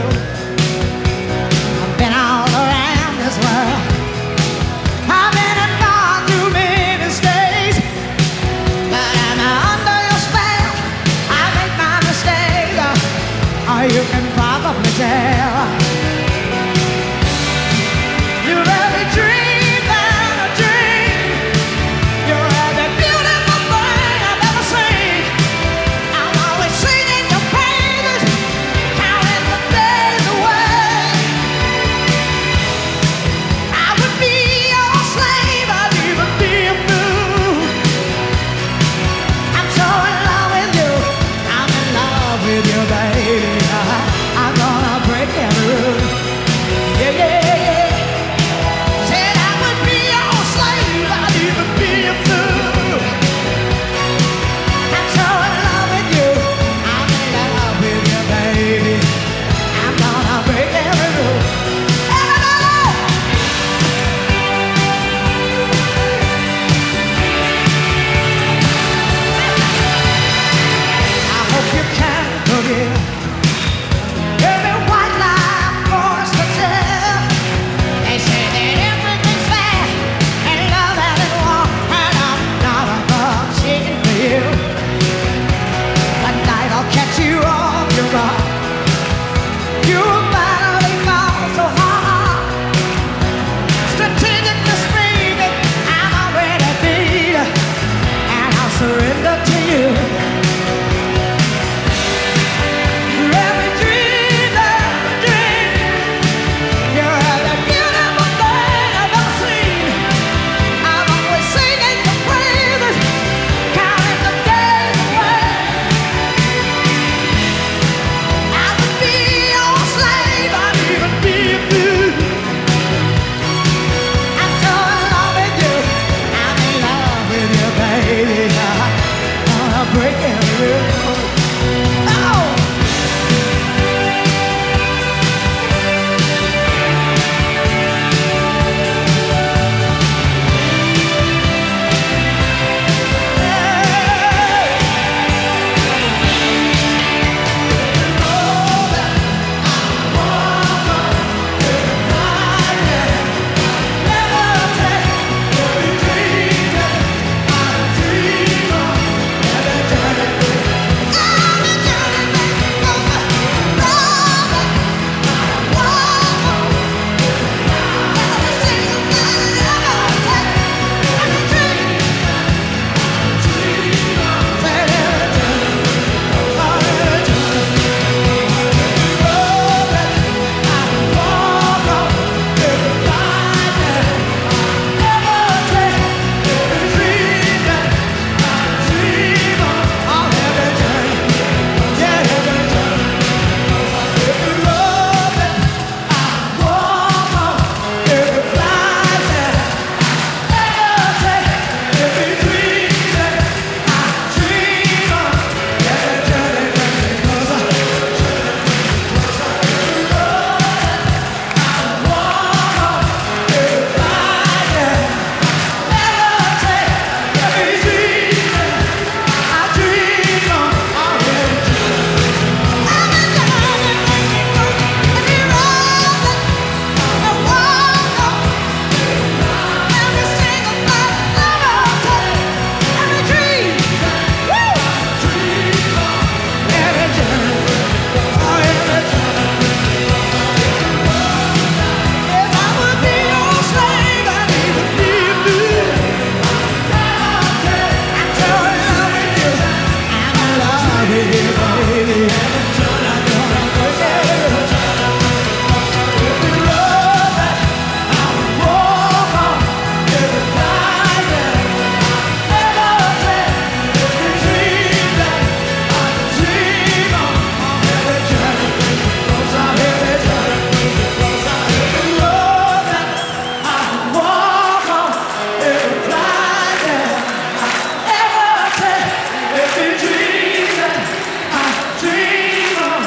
I've been all around this world. I've been and gone through many states, but I'm under your spell. I make my mistake, or you can probably tell. You're every dream that I dream. You're every beautiful thing I've ever seen. I'm always singing your praises, counting the days away. I would be your slave, I'd even be a fool. I'm so in love with you, I'm in love with you, baby. I'm gonna break every rule. Yeah, yeah, yeah. Said I would be your slave, I'd even be a fool. I'm so in love with you, I'm in love with you, baby. I'm gonna break every rule. I hope you can forgive every white lie for us to tell. They say that everything's fair and love hasn't won, and I'm not above cheating for you. One night I'll catch you off your guard. You will finally fall so hard. Strategically speaking, I'm already beat, and I'll surrender to you. You're every dream that I dream. You're every beautiful thing I've ever seen. I'm always singing your praises, counting the days away. I would be your slave, I'd even be a fool. I'm so in love with you, I'm in love with you, baby. I'm gonna break every rule. Oh!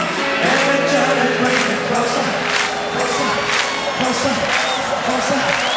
closer, closer.